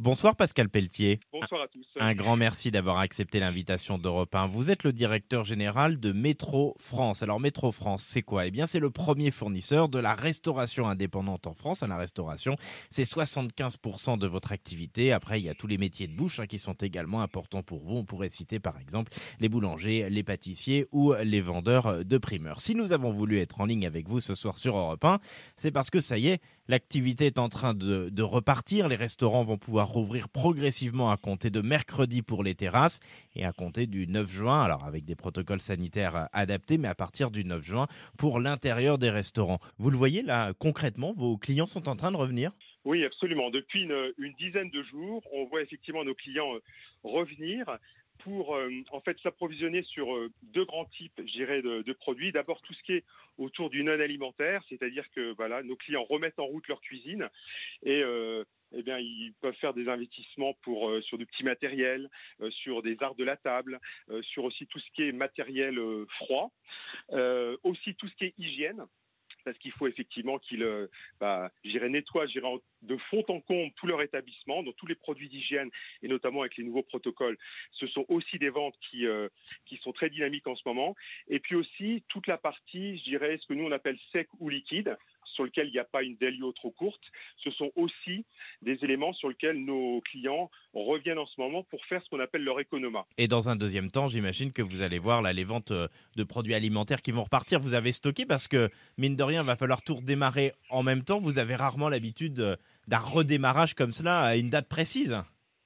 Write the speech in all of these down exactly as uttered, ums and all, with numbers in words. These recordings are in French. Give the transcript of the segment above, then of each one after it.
Bonsoir Pascal Pelletier. Bonsoir à tous. Un grand merci d'avoir accepté l'invitation d'Europe un. Vous êtes le directeur général de Métro France. Alors Métro France, c'est quoi ? Eh bien, c'est le premier fournisseur de la restauration indépendante en France. À la restauration, c'est soixante-quinze pour cent de votre activité. Après, il y a tous les métiers de bouche hein, qui sont également importants pour vous. On pourrait citer par exemple les boulangers, les pâtissiers ou les vendeurs de primeurs. Si nous avons voulu être en ligne avec vous ce soir sur Europe un, c'est parce que ça y est, l'activité est en train de, de repartir. Les restaurants vont pouvoir rouvrir progressivement à compter de mercredi pour les terrasses et à compter du neuf juin, alors avec des protocoles sanitaires adaptés, mais à partir du neuf juin pour l'intérieur des restaurants. Vous le voyez là, concrètement, vos clients sont en train de revenir ? Oui, absolument. Depuis une, une dizaine de jours, on voit effectivement nos clients euh, revenir pour euh, en fait s'approvisionner sur euh, deux grands types, je dirais, de, de produits. D'abord, tout ce qui est autour du non-alimentaire, c'est-à-dire que voilà, nos clients remettent en route leur cuisine et euh, eh bien, ils peuvent faire des investissements pour, euh, sur du petit matériel, euh, sur des arts de la table, euh, sur aussi tout ce qui est matériel euh, froid, euh, aussi tout ce qui est hygiène. Parce qu'il faut effectivement qu'ils euh, bah, j'irai nettoient j'irai de fond en comble tout leur établissement, donc tous les produits d'hygiène et notamment avec les nouveaux protocoles. Ce sont aussi des ventes qui, euh, qui sont très dynamiques en ce moment. Et puis aussi toute la partie, je dirais, ce que nous on appelle sec ou liquide, sur lequel il n'y a pas une délio trop courte. Ce sont aussi des éléments sur lesquels nos clients reviennent en ce moment pour faire ce qu'on appelle leur économat. Et dans un deuxième temps, j'imagine que vous allez voir là, les ventes de produits alimentaires qui vont repartir. Vous avez stocké parce que, mine de rien, il va falloir tout redémarrer en même temps. Vous avez rarement l'habitude d'un redémarrage comme cela à une date précise.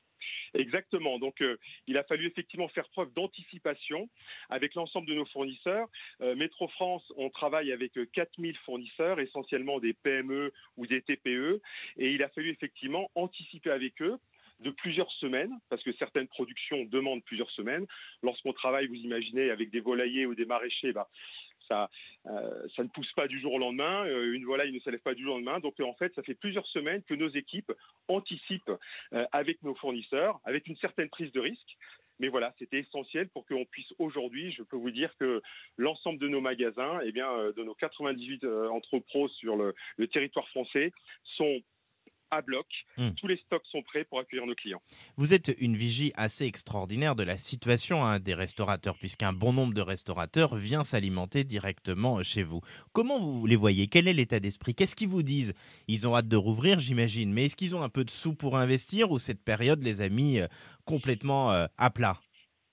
Exactement. Donc, euh, il a fallu effectivement faire preuve d'anticipation avec l'ensemble de nos fournisseurs. Euh, Métro France, on travaille avec quatre mille fournisseurs, essentiellement des P M E ou des T P E, et il a fallu effectivement anticiper avec eux de plusieurs semaines, parce que certaines productions demandent plusieurs semaines. Lorsqu'on travaille, vous imaginez, avec des volaillers ou des maraîchers, bah, ça, euh, ça ne pousse pas du jour au lendemain. Euh, une volaille ne s'élève pas du jour au lendemain. Donc, euh, en fait, ça fait plusieurs semaines que nos équipes anticipent euh, avec nos fournisseurs, avec une certaine prise de risque. Mais voilà, c'était essentiel pour qu'on puisse aujourd'hui, je peux vous dire que l'ensemble de nos magasins, eh bien, euh, de nos quatre-vingt-dix-huit euh, entrepôts sur le, le territoire français, sont à bloc. Mmh. Tous les stocks sont prêts pour accueillir nos clients. Vous êtes une vigie assez extraordinaire de la situation hein, des restaurateurs, puisqu'un bon nombre de restaurateurs vient s'alimenter directement chez vous. Comment vous les voyez ? Quel est l'état d'esprit ? Qu'est-ce qu'ils vous disent ? Ils ont hâte de rouvrir, j'imagine, mais est-ce qu'ils ont un peu de sous pour investir ou cette période les a mis euh, complètement euh, à plat ?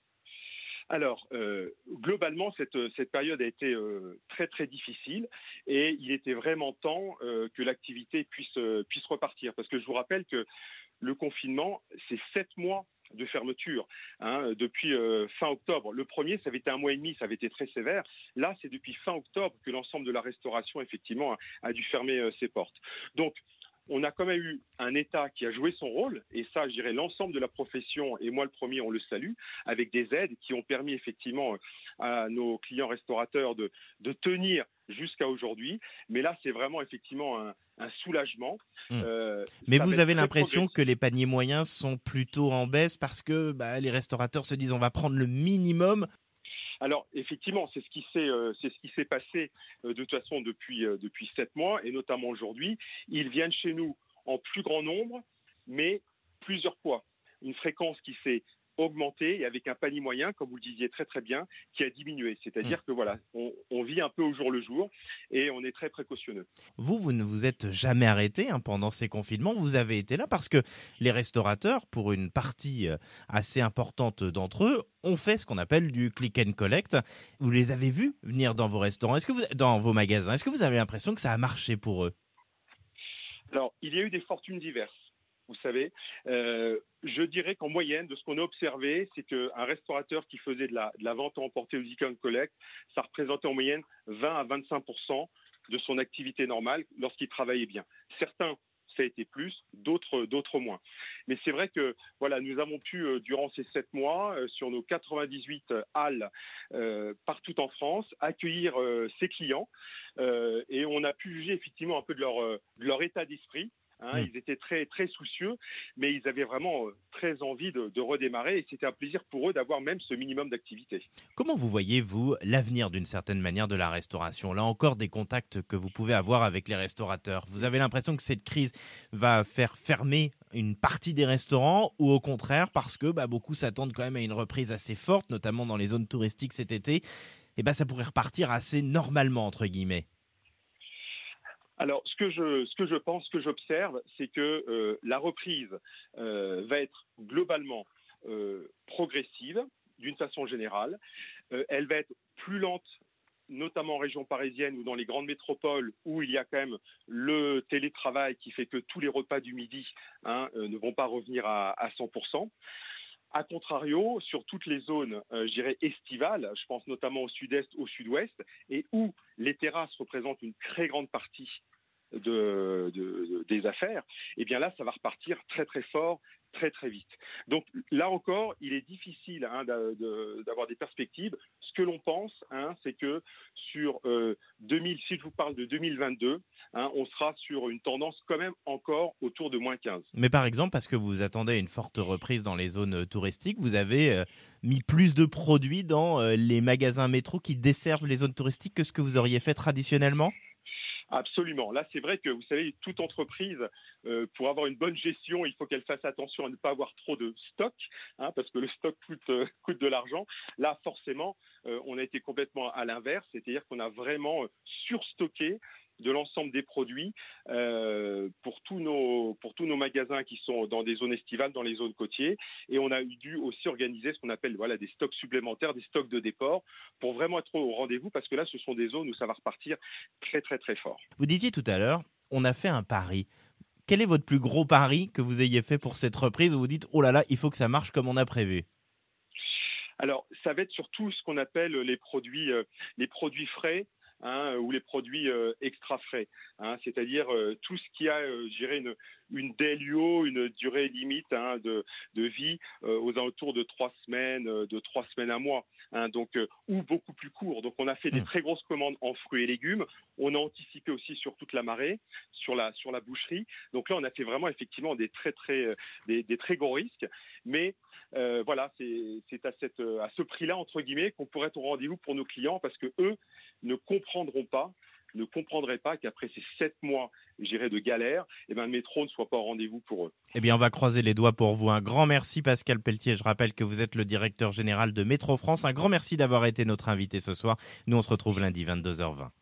Alors, euh, globalement, cette, cette période a été euh, très très difficile et il était vraiment temps euh, que l'activité puisse, euh, puisse repartir. Parce que je vous rappelle que le confinement, c'est sept mois de fermeture hein, depuis euh, fin octobre. Le premier, ça avait été un mois et demi, ça avait été très sévère. Là, c'est depuis fin octobre que l'ensemble de la restauration, effectivement, a, a dû fermer euh, ses portes. Donc, on a quand même eu un État qui a joué son rôle, et ça, je dirais, l'ensemble de la profession, et moi le premier, on le salue, avec des aides qui ont permis effectivement à nos clients restaurateurs de, de tenir jusqu'à aujourd'hui. Mais là, c'est vraiment effectivement un, un soulagement. Mmh. Euh, Mais vous avez l'impression que les paniers moyens sont plutôt en baisse parce que bah, les restaurateurs se disent on va prendre le minimum. Alors effectivement, c'est ce qui s'est, euh, c'est ce qui s'est passé euh, de toute façon depuis euh, depuis sept mois et notamment aujourd'hui. Ils viennent chez nous en plus grand nombre, mais plusieurs fois. Une fréquence qui s'est augmentée et avec un panier moyen, comme vous le disiez très très bien, qui a diminué. C'est-à-dire mmh. que voilà, on, on vit un peu au jour le jour et on est très précautionneux. Vous, vous ne vous êtes jamais arrêté hein, pendant ces confinements. Vous avez été là parce que les restaurateurs, pour une partie assez importante d'entre eux, ont fait ce qu'on appelle du click and collect. Vous les avez vus venir dans vos restaurants, est-ce que vous, dans vos magasins. Est-ce que vous avez l'impression que ça a marché pour eux ? Alors, il y a eu des fortunes diverses. Vous savez, euh, je dirais qu'en moyenne, de ce qu'on a observé, c'est qu'un restaurateur qui faisait de la, de la vente à emporter au click and collect, ça représentait en moyenne vingt à vingt-cinq pour cent de son activité normale lorsqu'il travaillait bien. Certains, ça a été plus, d'autres, d'autres moins. Mais c'est vrai que voilà, nous avons pu, euh, durant ces sept mois, euh, sur nos quatre-vingt-dix-huit euh, halles euh, partout en France, accueillir euh, ces clients euh, et on a pu juger effectivement un peu de leur, euh, de leur état d'esprit. Hein, Mmh. ils étaient très, très soucieux, mais ils avaient vraiment euh, très envie de, de redémarrer et c'était un plaisir pour eux d'avoir même ce minimum d'activité. Comment vous voyez, vous, l'avenir d'une certaine manière de la restauration? Là encore, des contacts que vous pouvez avoir avec les restaurateurs. Vous avez l'impression que cette crise va faire fermer une partie des restaurants ou au contraire, parce que bah, beaucoup s'attendent quand même à une reprise assez forte, notamment dans les zones touristiques cet été, et bah, ça pourrait repartir assez normalement, entre guillemets. Alors, ce que je, ce que je pense, ce que j'observe, c'est que euh, la reprise euh, va être globalement euh, progressive, d'une façon générale. Euh, elle va être plus lente, notamment en région parisienne ou dans les grandes métropoles où il y a quand même le télétravail qui fait que tous les repas du midi hein, euh, ne vont pas revenir à, à cent pour cent. A contrario, sur toutes les zones, euh, je dirais, estivales, je pense notamment au sud-est, au sud-ouest, et où les terrasses représentent une très grande partie de, de- de- des affaires, eh bien là, ça va repartir très très fort, très très vite. Donc là encore, il est difficile hein, d'a- de- d'avoir des perspectives. Ce que l'on pense, hein, c'est que sur euh, deux mille, si je vous parle de deux mille vingt-deux, hein, on sera sur une tendance quand même encore autour de moins quinze. Mais par exemple, parce que vous attendez une forte reprise dans les zones euh, touristiques, vous avez euh, mis plus de produits dans euh, les magasins métro qui desservent les zones touristiques que ce que vous auriez fait traditionnellement? Absolument. Là, c'est vrai que vous savez, toute entreprise, euh, pour avoir une bonne gestion, il faut qu'elle fasse attention à ne pas avoir trop de stock, hein, parce que le stock coûte, euh, coûte de l'argent. Là, forcément, euh, on a été complètement à l'inverse, c'est-à-dire qu'on a vraiment euh, surstocké de l'ensemble des produits euh, pour tous nos pour tous nos magasins qui sont dans des zones estivales, dans les zones côtières, et on a eu dû aussi organiser ce qu'on appelle voilà des stocks supplémentaires, des stocks de déport, pour vraiment être au rendez-vous, parce que là, ce sont des zones où ça va repartir très très très fort. Vous disiez tout à l'heure, on a fait un pari. Quel est votre plus gros pari que vous ayez fait pour cette reprise où vous dites, oh là là, il faut que ça marche comme on a prévu? Alors, ça va être surtout ce qu'on appelle les produits, euh, les produits frais. Hein, ou les produits euh, extra frais, hein, c'est-à-dire euh, tout ce qui a, euh, je dirais, une, une D L U O, une durée limite hein, de, de vie euh, aux alentours de trois semaines, euh, de trois semaines à mois, hein, donc euh, ou beaucoup plus court. Donc, on a fait des Hmm. très grosses commandes en fruits et légumes. On a anticipé aussi sur toute la marée, sur la sur la boucherie. Donc là, on a fait vraiment effectivement des très très euh, des, des très gros risques, mais euh, voilà, c'est c'est à, cette, à ce prix-là, entre guillemets, qu'on pourrait être au rendez-vous pour nos clients parce que eux ne comprendront pas, ne comprendraient pas qu'après ces sept mois, je dirais, de galère, eh ben, le métro ne soit pas au rendez-vous pour eux. Eh bien, on va croiser les doigts pour vous. Un grand merci, Pascal Pelletier. Je rappelle que vous êtes le directeur général de Métro France. Un grand merci d'avoir été notre invité ce soir. Nous, on se retrouve lundi, vingt-deux heures vingt.